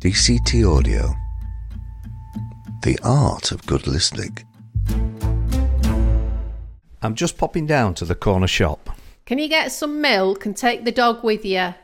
DCT Audio. The art of good listening. I'm just popping down to the corner shop. Can you get some milk and take the dog with you?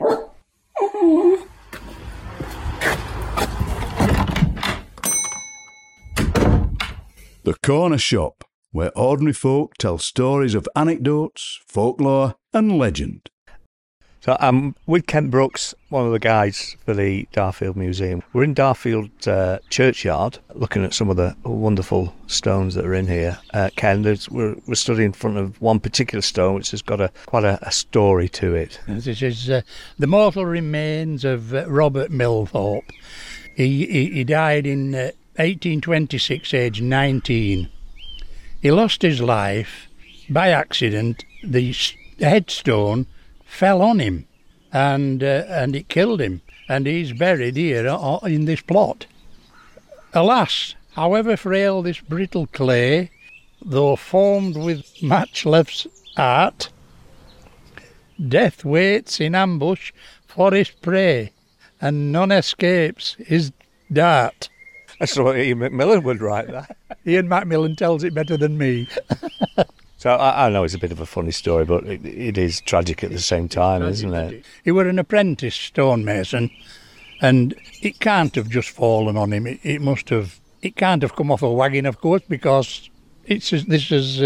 The Corner Shop, where ordinary folk tell stories of anecdotes, folklore and legend. So I'm with Kent Brooks, one of the guides for the Darfield Museum. We're in Darfield churchyard, looking at some of the wonderful stones that are in here. Ken, we're stood in front of one particular stone which has got quite a story to it. This is the mortal remains of Robert Millthorpe. He died in 1826, aged 19. He lost his life by accident. The headstone fell on him and it killed him, and he's buried here in this plot. Alas, however frail this brittle clay, though formed with matchless art, death waits in ambush for his prey, and none escapes his dart. That's what Ian Macmillan would write that. Ian Macmillan tells it better than me. So I know it's a bit of a funny story, but it is tragic at the same time, isn't it? He were an apprentice stonemason, and it can't have just fallen on him. It can't have come off a wagon, of course, because this is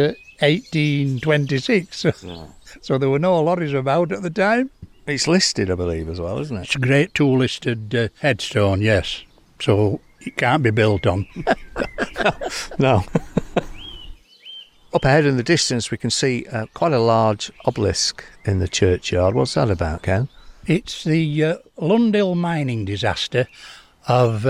1826. Yeah. So there were no lorries about at the time. It's listed, I believe, as well, isn't it? It's a Grade 2 listed headstone, yes. So it can't be built on. No. Up ahead in the distance, we can see quite a large obelisk in the churchyard. What's that about, Ken? It's the Lundil mining disaster of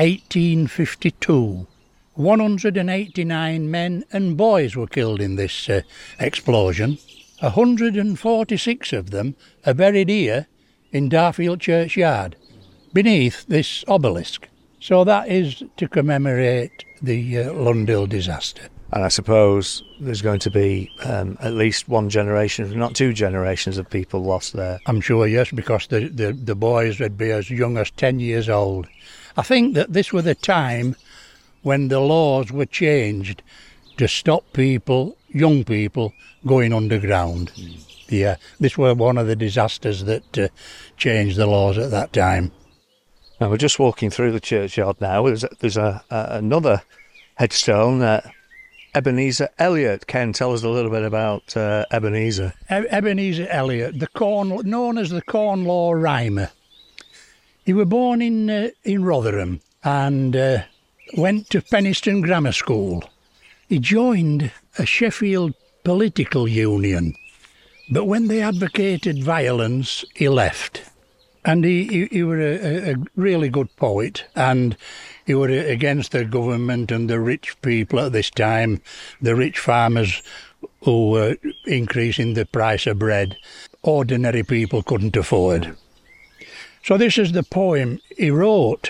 1852. 189 men and boys were killed in this explosion. 146 of them are buried here in Darfield churchyard, beneath this obelisk. So that is to commemorate the Lundil disaster. And I suppose there's going to be at least one generation, if not two generations, of people lost there. I'm sure, yes, because the boys would be as young as 10 years old. I think that this was the time when the laws were changed to stop young people, going underground. Yeah, this was one of the disasters that changed the laws at that time. Now, we're just walking through the churchyard now. There's another headstone, Ebenezer Elliot. Ken, tell us a little bit about Ebenezer. Ebenezer Elliot, known as the Corn Law Rhymer. He was born in Rotherham and went to Penistone Grammar School. He joined a Sheffield political union, but when they advocated violence, he left. And he was a really good poet, and he was against the government and the rich people at this time, the rich farmers who were increasing the price of bread. Ordinary people couldn't afford. So this is the poem he wrote.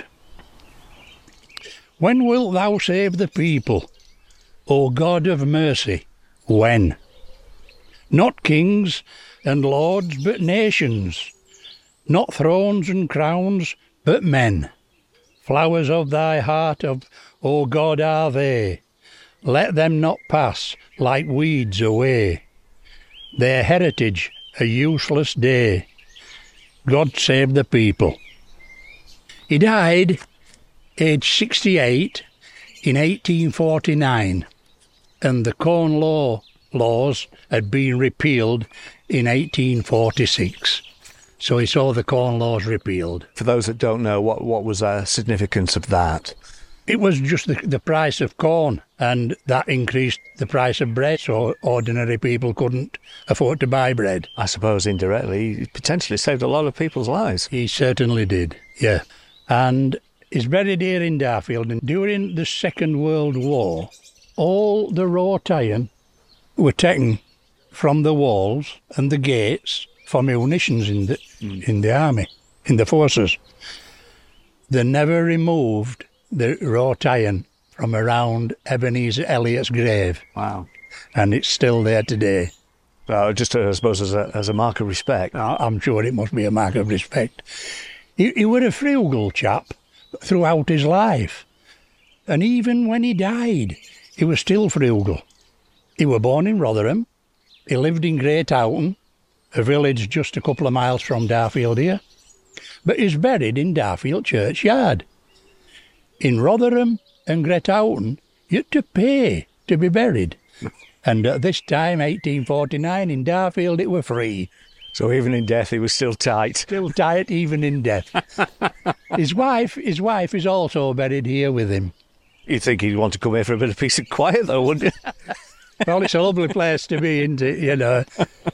When wilt thou save the people, O God of mercy, when? Not kings and lords, but nations. Not thrones and crowns, but men. Flowers of thy heart, O God, are they. Let them not pass like weeds away. Their heritage a useless day. God save the people. He died aged 68 in 1849, and the Corn laws had been repealed in 1846. So he saw the Corn Laws repealed. For those that don't know, what was the significance of that? It was just the price of corn, and that increased the price of bread, so ordinary people couldn't afford to buy bread. I suppose indirectly, he potentially saved a lot of people's lives. He certainly did, yeah. And he's buried here in Darfield, and during the Second World War, all the wrought iron were taken from the walls and the gates for munitions in the army, in the forces. They never removed the wrought iron from around Ebenezer Elliot's grave. Wow. And it's still there today. Just, I suppose, as a mark of respect. I'm sure it must be a mark of respect. He was a frugal chap, throughout his life. And even when he died, he was still frugal. He was born in Rotherham. He lived in Great Houghton, a village just a couple of miles from Darfield here. But he's buried in Darfield churchyard. In Rotherham and Great Houghton, you had to pay to be buried. And at this time, 1849, in Darfield, it were free. So even in death, he was still tight. Still tight, even in death. His wife is also buried here with him. You'd think he'd want to come here for a bit of peace and quiet, though, wouldn't you? Well, it's a lovely place to be, isn't it, you know?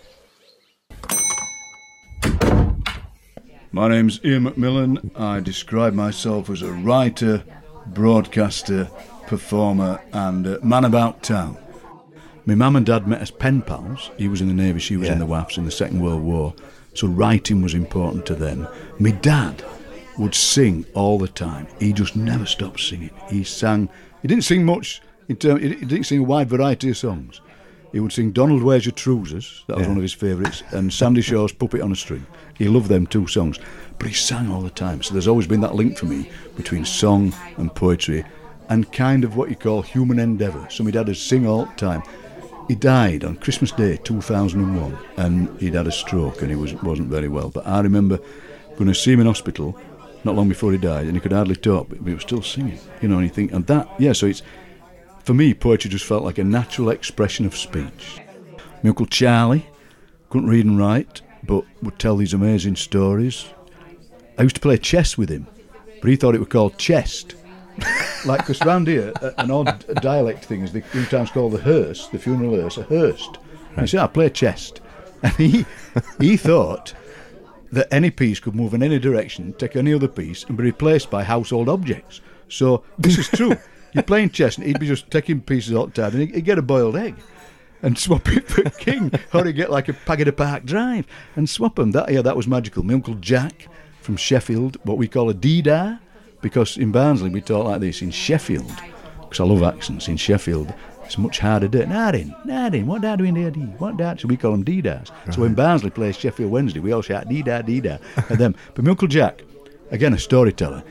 My name's Ian McMillan. I describe myself as a writer, broadcaster, performer and man about town. My mum and dad met as pen pals. He was in the Navy, she was in the WAFs in the Second World War. So writing was important to them. My dad would sing all the time. He just never stopped singing. He didn't sing much, he didn't sing a wide variety of songs. He would sing Donald, Where's Your Trousers? That was one of his favourites. And Sandy Shaw's Puppet on a String. He loved them two songs. But he sang all the time. So there's always been that link for me between song and poetry and kind of what you call human endeavour. So my dad would sing all the time. He died on Christmas Day 2001 and he'd had a stroke and he wasn't very well. But I remember going to see him in hospital not long before he died and he could hardly talk, but he was still singing. You know, and you think, and that, yeah, so it's, for me, poetry just felt like a natural expression of speech. My Uncle Charlie couldn't read and write, but would tell these amazing stories. I used to play chess with him, but he thought it was called chest. Like, because round here, an odd dialect thing is they sometimes call the hearse, the funeral hearse, a hearse. And he said, I play chest. And he thought that any piece could move in any direction, take any other piece, and be replaced by household objects. So, this is true. You're playing chess, and he'd be just taking pieces all the time, and he'd get a boiled egg and swap it for king, or he'd get like a Pagoda Park Drive and swap them. That was magical. My Uncle Jack from Sheffield, what we call a deedar, because in Barnsley we talk like this. In Sheffield, because I love accents, in Sheffield it's much harder to do. Nardin, what are doing there, Dee? What dad? So we call them deedars. Right. So when Barnsley plays Sheffield Wednesday, we all shout deedar, deedar at them. But my Uncle Jack, again a storyteller,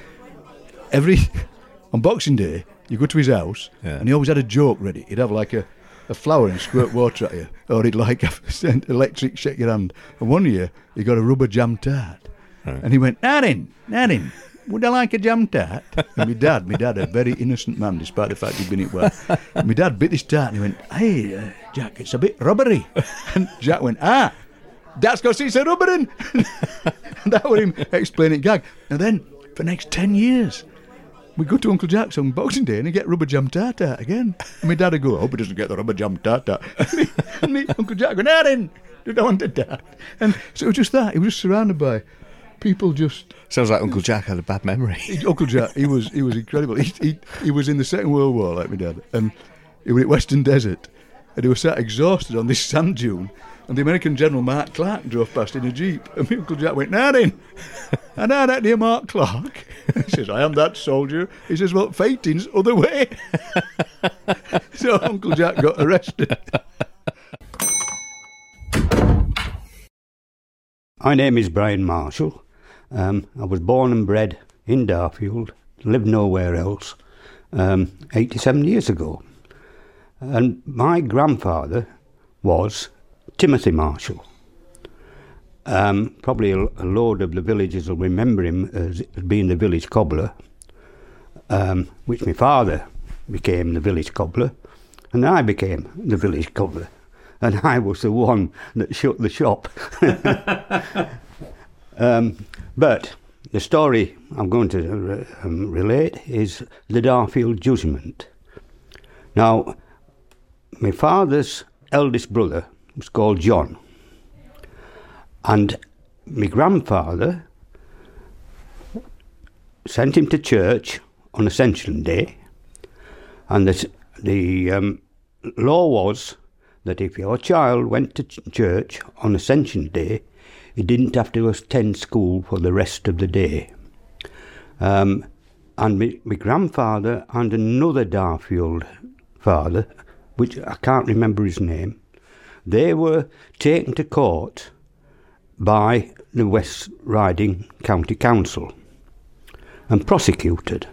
on Boxing Day, you go to his house, and he always had a joke ready. He'd have like a flower and squirt water at you, or he'd like have electric shake your hand. And one year, he got a rubber jam tart. Right. And he went, Nardin, would I like a jam tart? And my dad, a very innocent man, despite the fact he'd been it well. My dad bit this tart and he went, hey, Jack, it's a bit rubbery. And Jack went, that's because it's a rubbering. And that was him explaining gag. And then, for the next 10 years, we go to Uncle Jack's on Boxing Day and he get rubber jam tart again. And my dad would go, I hope he doesn't get the rubber jam tart. And me, Uncle Jack went, Nardin, you don't want a tart. And so it was just that. He was just surrounded by people just... Sounds like Uncle Jack had a bad memory. Uncle Jack, he was incredible. He was in the Second World War, like my dad, and he was at Western Desert, and he was sat exhausted on this sand dune, and the American General Mark Clark drove past in a Jeep, and my Uncle Jack went, Nardin, and I that near Mark Clark. He says, I am that soldier. He says, well, fighting's other way. So Uncle Jack got arrested. My name is Brian Marshall. I was born and bred in Darfield, lived nowhere else, 87 years ago. And my grandfather was Timothy Marshall. Probably a load of the villagers will remember him as being the village cobbler, which my father became the village cobbler, and I became the village cobbler. And I was the one that shut the shop. But the story I'm going to relate is the Darfield Judgment. Now, my father's eldest brother was called John. And my grandfather sent him to church on Ascension Day. And the law was that if your child went to church on Ascension Day, he didn't have to attend school for the rest of the day. And my grandfather and another Darfield father, which I can't remember his name, they were taken to court by the West Riding County Council. and prosecuted.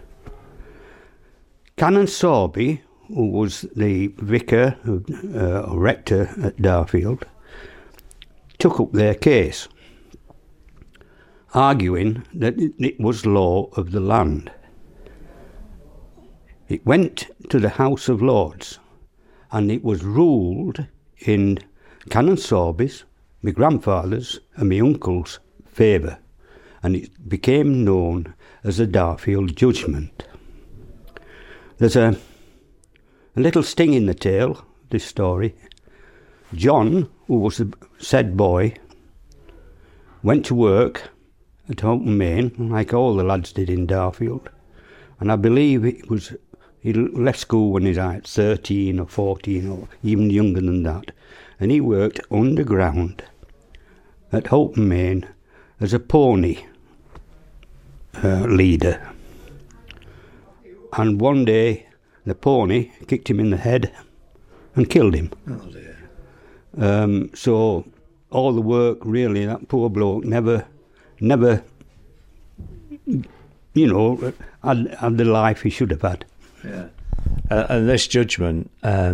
Canon Sorby, who was the vicar or rector at Darfield, took up their case, arguing that it was law of the land. It went to the House of Lords, and it was ruled in Canon Sorby's, my grandfather's and my uncle's favour, and it became known as the Darfield Judgment. There's a little sting in the tail, this story. John, who was the said boy, went to work at Houghton Main, like all the lads did in Darfield, and I believe he left school when he was like 13 or 14 or even younger than that, and he worked underground at Houghton Main as a pony leader. And one day the pony kicked him in the head and killed him. Oh dear. So all the work, really, that poor bloke never, you know, had the life he should have had. Yeah. And this judgment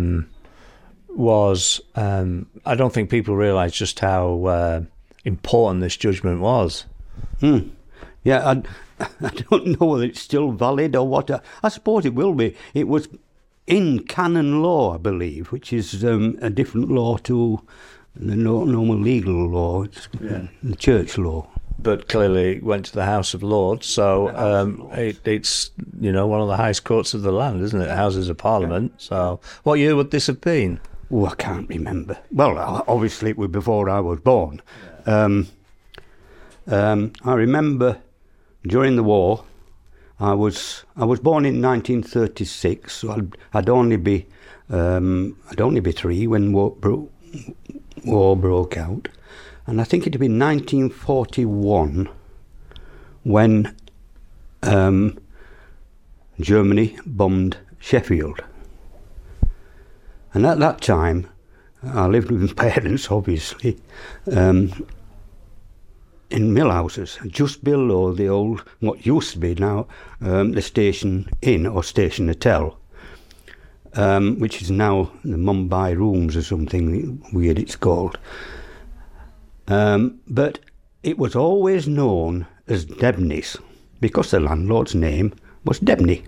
was, I don't think people realise just how important this judgment was. Yeah, I don't know whether it's still valid or what. I suppose it will be. It was in canon law, I believe, which is a different law to the normal legal law. It's the church law. But clearly it went to the House of Lords, so it's, you know, one of the highest courts of the land, isn't it? Houses of Parliament. Yeah. So what year would this have been? Oh, I can't remember. Well, obviously it was before I was born. Yeah. I remember during the war, I was born in 1936, so I'd only be 3 when war broke out, and I think it'd been 1941 when Germany bombed Sheffield, and at that time I lived with my parents, obviously. In Millhouses, just below the old, what used to be now the Station Inn or Station Hotel, which is now the Mumbai Rooms or something weird it's called. But it was always known as Debney's because the landlord's name was Debney.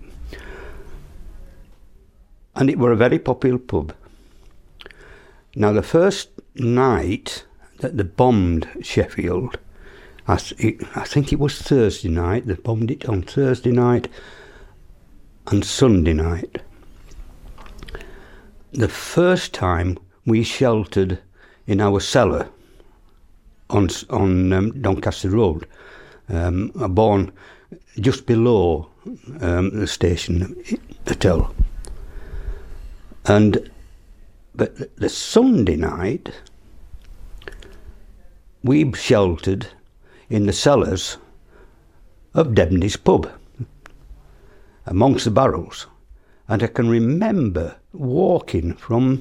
And it were a very popular pub. Now, the first night that they bombed Sheffield, I think it was Thursday night. They bombed it on Thursday night and Sunday night. The first time we sheltered in our cellar on Doncaster Road, born just below the Station Hotel. But the Sunday night, we sheltered in the cellars of Debney's pub, amongst the barrels. And I can remember walking from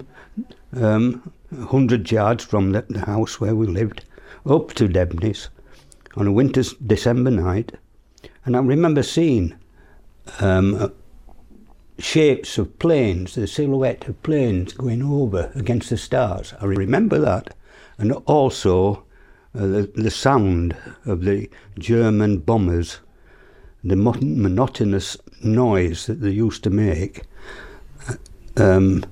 100 yards from the house where we lived up to Debney's on a winter's December night, and I remember seeing shapes of planes, the silhouette of planes going over against the stars. I remember that, and also the sound of the German bombers, the monotonous noise that they used to make. And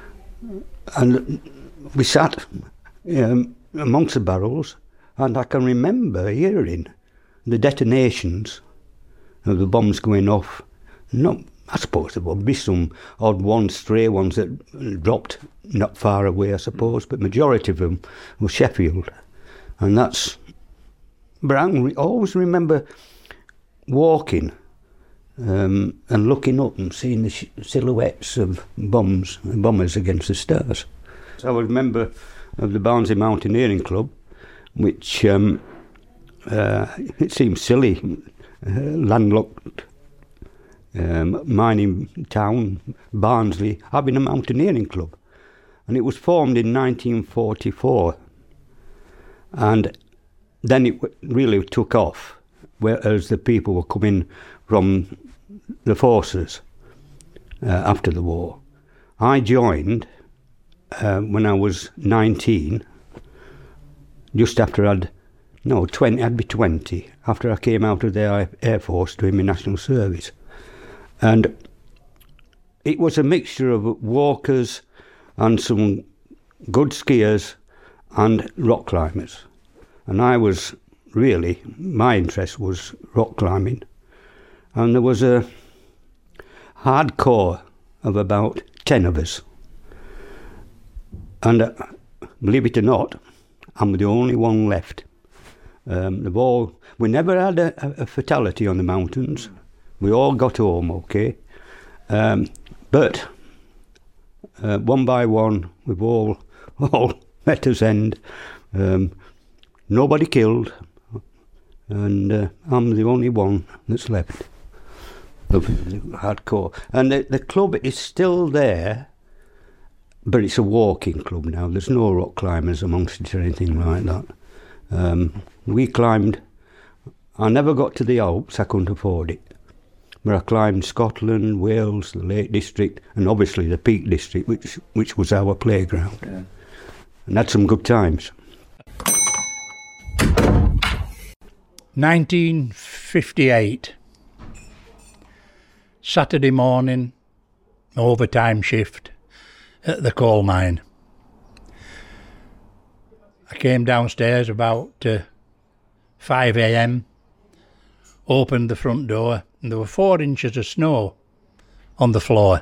we sat amongst the barrels, and I can remember hearing the detonations of the bombs going off. I suppose there would be some odd ones, stray ones that dropped not far away, I suppose, but majority of them were Sheffield. And but I always remember walking and looking up and seeing the silhouettes of bombers against the stars. So I remember of the Barnsley Mountaineering Club, which it seems silly, landlocked mining town, Barnsley, having a mountaineering club. And it was formed in 1944. And then it really took off. whereas the people were coming from the forces after the war. I joined when I was 19, just after I'd be 20, after I came out of the Air Force doing my national service. And it was a mixture of walkers and some good skiers and rock climbers. And my interest was rock climbing. And there was a hardcore of about 10 of us. And believe it or not, I'm the only one left. We never had a fatality on the mountains. We all got home okay. But one by one, we've all met us end. Nobody killed, and I'm the only one that's left. The hardcore. And the club is still there, but it's a walking club now. There's no rock climbers amongst it or anything like that. We climbed. I never got to the Alps, I couldn't afford it. But I climbed Scotland, Wales, the Lake District, and obviously the Peak District, which was our playground. Yeah. And had some good times. 1958. Saturday morning, overtime shift at the coal mine. I came downstairs about 5 a.m, opened the front door, and there were 4 inches of snow on the floor.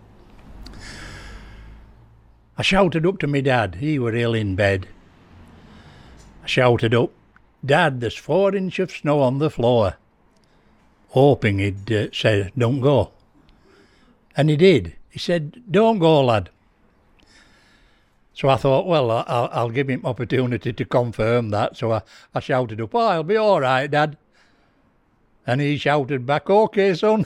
I shouted up to my dad. He were ill in bed. I shouted up, "Dad, there's 4 inches of snow on the floor," hoping he'd say, "Don't go." And he did. He said, "Don't go, lad." So I thought, well, I'll give him opportunity to confirm that. So I shouted up, "Oh, I'll be all right, Dad." And he shouted back, "OK, son."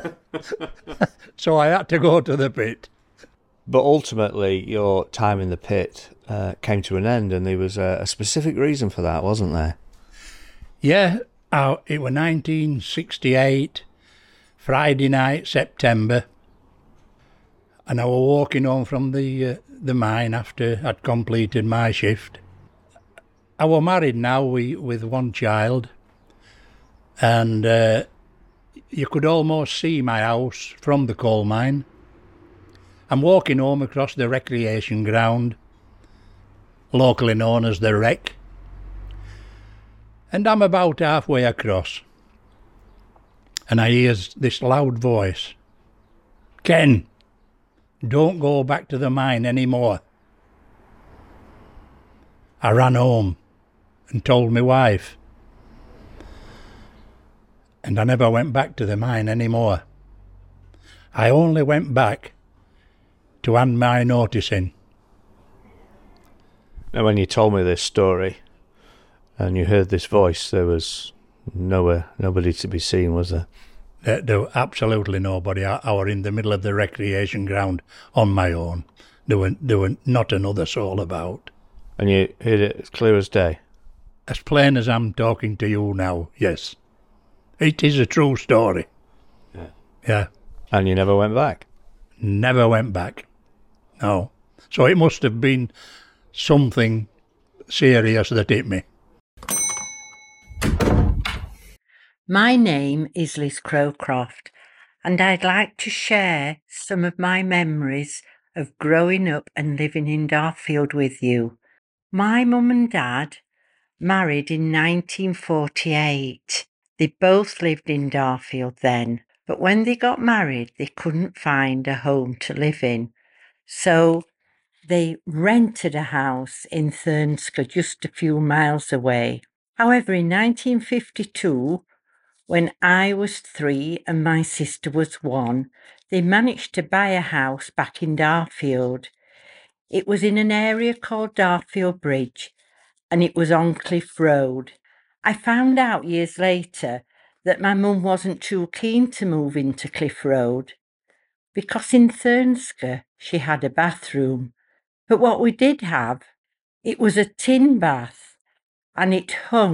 So I had to go to the pit. But ultimately, your time in the pit came to an end, and there was a specific reason for that, wasn't there? Yeah, it was 1968, Friday night, September, and I was walking home from the mine after I'd completed my shift. I was married now with 1 child, and you could almost see my house from the coal mine. I'm walking home across the recreation ground, locally known as the Wreck, and I'm about halfway across, and I hears this loud voice, "Ken, don't go back to the mine anymore." I ran home and told my wife, and I never went back to the mine anymore. I only went back to hand my notice in. Now, when you told me this story and you heard this voice, there was nobody to be seen, was there? There was absolutely nobody. I was in the middle of the recreation ground on my own. There were not another soul about. And you heard it as clear as day? As plain as I'm talking to you now, yes. It is a true story. Yeah. And you never went back? Never went back. No. So it must have been something serious that hit me. My name is Liz Crowcroft, and I'd like to share some of my memories of growing up and living in Darfield with you. My mum and dad married in 1948. They both lived in Darfield then, but when they got married, they couldn't find a home to live in. So they rented a house in Thurnsker, just a few miles away. However, in 1952, when I was 3 and my sister was 1, they managed to buy a house back in Darfield. It was in an area called Darfield Bridge, and it was on Cliff Road. I found out years later that my mum wasn't too keen to move into Cliff Road, because in Thurnsker she had a bathroom. But what we did have, it was a tin bath, and it hung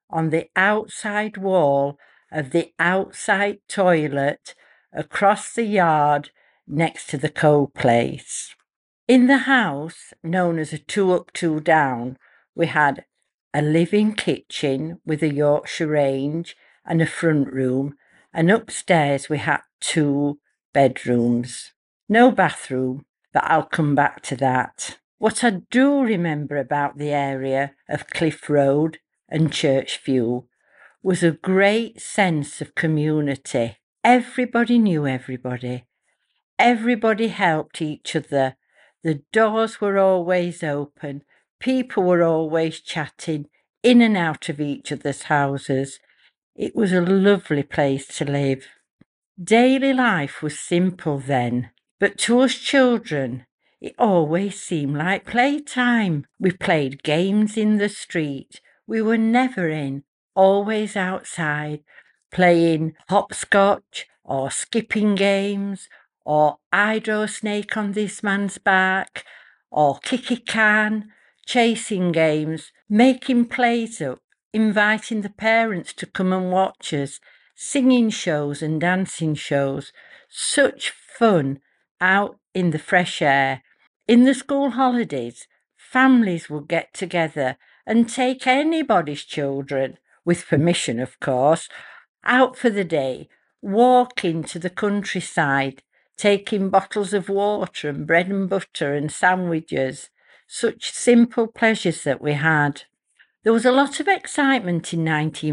on the outside wall of the outside toilet across the yard next to the coal place. In the house, known as a 2 up, 2 down, we had a living kitchen with a Yorkshire range and a front room, and upstairs we had 2 bedrooms. No bathroom, but I'll come back to that. What I do remember about the area of Cliff Road and Churchview was a great sense of community. Everybody knew everybody. Everybody helped each other. The doors were always open. People were always chatting in and out of each other's houses. It was a lovely place to live. Daily life was simple then, but to us children, it always seemed like playtime. We played games in the street. We were never in, always outside, playing hopscotch or skipping games or I draw a snake on this man's back or kick a can, chasing games, making plays up, inviting the parents to come and watch us, singing shows and dancing shows. Such fun out in the fresh air. In the school holidays, families would get together and take anybody's children, with permission of course, out for the day, walking to the countryside, taking bottles of water and bread and butter and sandwiches. Such simple pleasures that we had. There was a lot of excitement in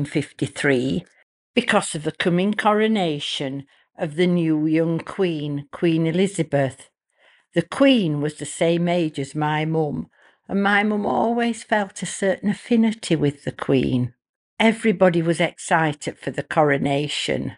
1953 because of the coming coronation of the new young Queen, Queen Elizabeth. The Queen was the same age as my mum, and my mum always felt a certain affinity with the Queen. Everybody was excited for the coronation.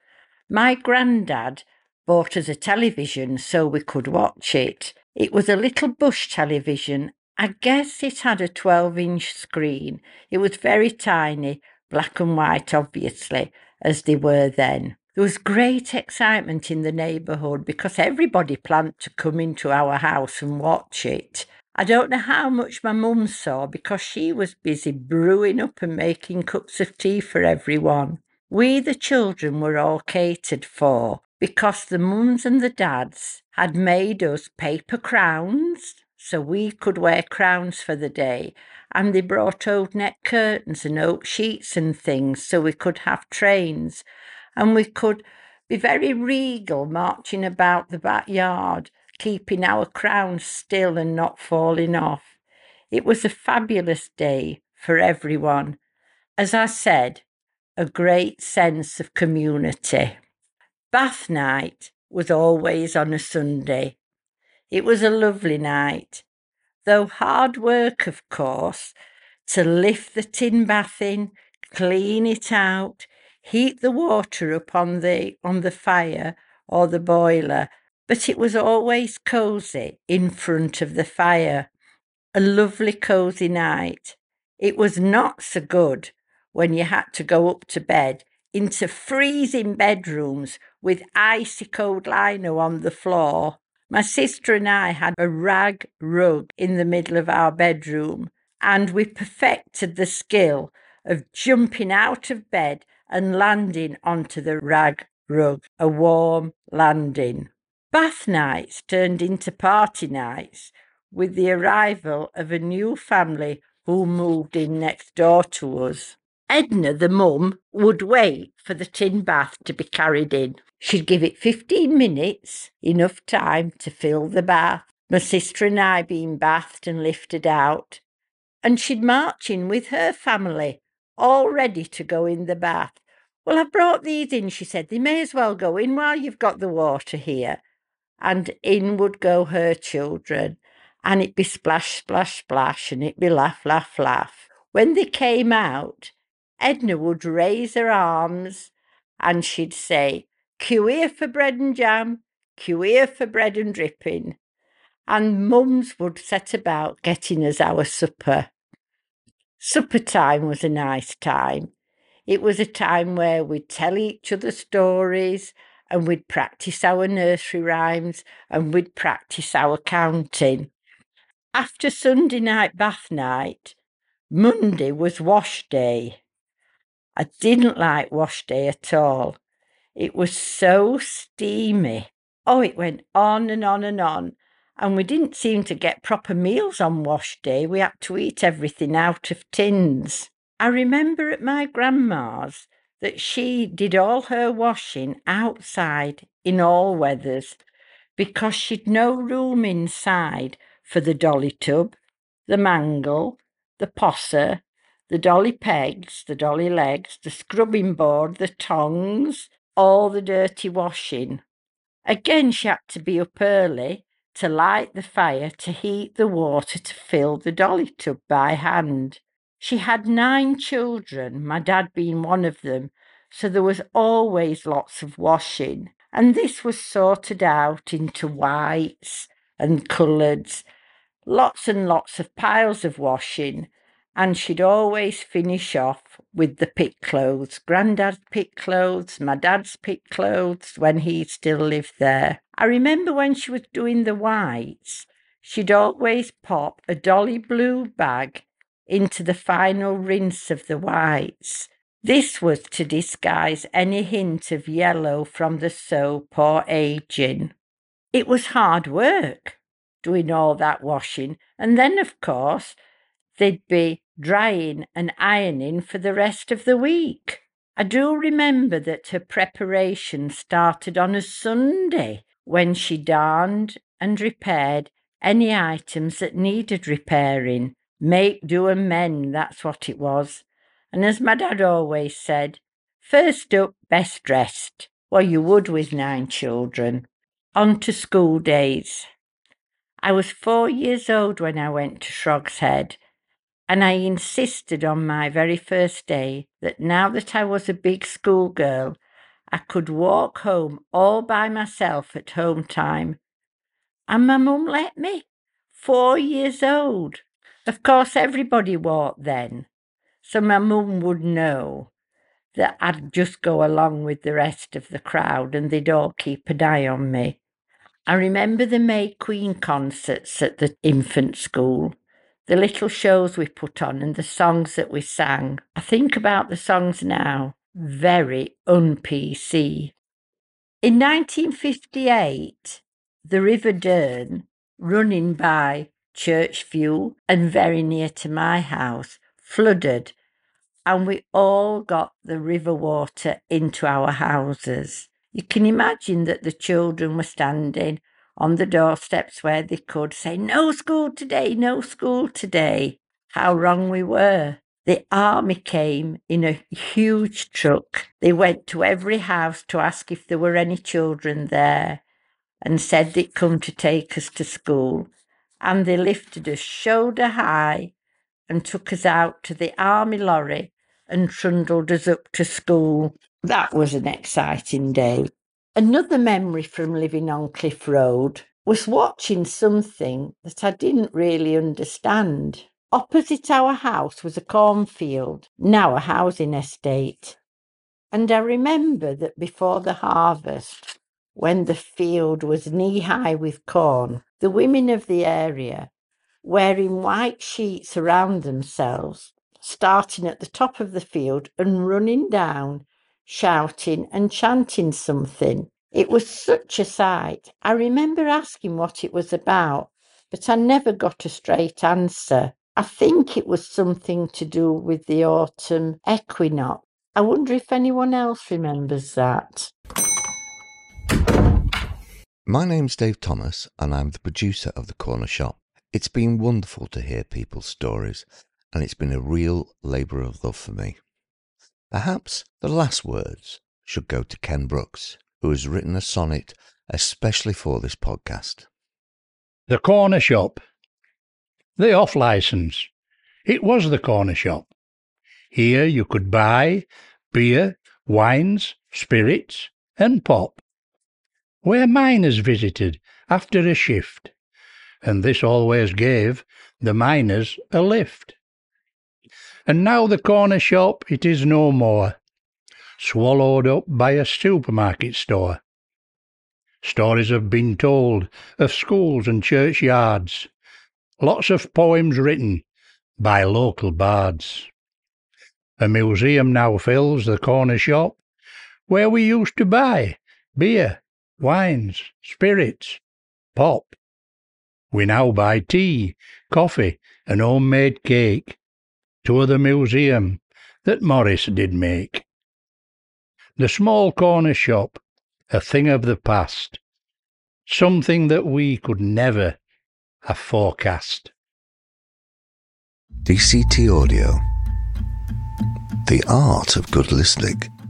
My granddad bought us a television so we could watch it. It was a little bush television. I guess it had a 12-inch screen. It was very tiny, black and white obviously, as they were then. There was great excitement in the neighbourhood because everybody planned to come into our house and watch it. I don't know how much my mum saw because she was busy brewing up and making cups of tea for everyone. We, the children, were all catered for because the mums and the dads had made us paper crowns so we could wear crowns for the day, and they brought old net curtains and oak sheets and things so we could have trains, and we could be very regal marching about the backyard, keeping our crowns still and not falling off. It was a fabulous day for everyone. As I said, a great sense of community. Bath night was always on a Sunday. It was a lovely night, though hard work, of course, to lift the tin bath in, clean it out, heat the water up on the fire or the boiler, but it was always cosy in front of the fire. A lovely cosy night. It was not so good when you had to go up to bed into freezing bedrooms with icy cold lino on the floor. My sister and I had a rag rug in the middle of our bedroom, and we perfected the skill of jumping out of bed and landing onto the rag rug, a warm landing. Bath nights turned into party nights with the arrival of a new family who moved in next door to us. Edna, the mum, would wait for the tin bath to be carried in. She'd give it 15 minutes, enough time to fill the bath, my sister and I being bathed and lifted out, and she'd march in with her family, all ready to go in the bath. "Well, I've brought these in," she said. "They may as well go in while you've got the water here." And in would go her children, and it'd be splash, splash, splash, and it'd be laugh, laugh, laugh. When they came out, Edna would raise her arms and she'd say, "Queue here for bread and jam, queue here for bread and dripping." And mums would set about getting us our supper. Supper time was a nice time. It was a time where we'd tell each other stories, and we'd practice our nursery rhymes, and we'd practice our counting. After Sunday night bath night, Monday was wash day. I didn't like wash day at all. It was so steamy. Oh, it went on and on and on. And we didn't seem to get proper meals on wash day. We had to eat everything out of tins. I remember at my grandma's that she did all her washing outside in all weathers because she'd no room inside for the dolly tub, the mangle, the posser, the dolly pegs, the dolly legs, the scrubbing board, the tongs, all the dirty washing. Again, she had to be up early to light the fire to heat the water to fill the dolly tub by hand. She had 9 children, my dad being one of them, so there was always lots of washing. And this was sorted out into whites and coloureds, lots and lots of piles of washing, and she'd always finish off with the pick clothes. Grandad's pick clothes, my dad's pick clothes when he still lived there. I remember when she was doing the whites, she'd always pop a dolly blue bag into the final rinse of the whites. This was to disguise any hint of yellow from the soap or aging. It was hard work doing all that washing, and then, of course, they'd be drying and ironing for the rest of the week. I do remember that her preparation started on a Sunday when she darned and repaired any items that needed repairing. Make, do and mend, that's what it was. And as my dad always said, first up, best dressed. Well, you would with 9 children. On to school days. I was 4 years old when I went to Shrogshead, and I insisted on my very first day that now that I was a big schoolgirl, I could walk home all by myself at home time. And my mum let me. 4 years old. Of course, everybody walked then, so my mum would know that I'd just go along with the rest of the crowd and they'd all keep an eye on me. I remember the May Queen concerts at the infant school, the little shows we put on and the songs that we sang. I think about the songs now, very un-PC. In 1958, the River Dearne, running by Churchview and very near to my house, flooded, and we all got the river water into our houses. You can imagine that the children were standing on the doorsteps where they could say, "No school today, no school today." How wrong we were. The army came in a huge truck. They went to every house to ask if there were any children there and said they'd come to take us to school. And they lifted us shoulder high and took us out to the army lorry and trundled us up to school. That was an exciting day. Another memory from living on Cliff Road was watching something that I didn't really understand. Opposite our house was a cornfield, now a housing estate. And I remember that before the harvest, when the field was knee-high with corn, the women of the area, wearing white sheets around themselves, starting at the top of the field and running down, shouting and chanting something. It was such a sight. I remember asking what it was about, but I never got a straight answer. I think it was something to do with the autumn equinox. I wonder if anyone else remembers that. My name's Dave Thomas, and I'm the producer of The Corner Shop. It's been wonderful to hear people's stories, and it's been a real labour of love for me. Perhaps the last words should go to Ken Brooks, who has written a sonnet especially for this podcast. The Corner Shop. The off-licence. It was the Corner Shop. Here you could buy beer, wines, spirits, and pop. Where miners visited after a shift, and this always gave the miners a lift. And now the Corner Shop, it is no more, swallowed up by a supermarket store. Stories have been told of schools and churchyards, lots of poems written by local bards. A museum now fills the corner shop, where we used to buy beer, wines, spirits, pop. We now buy tea, coffee, and homemade cake, to the museum that Morris did make. The small corner shop, a thing of the past, something that we could never have forecast. DCT Audio. The art of good listening.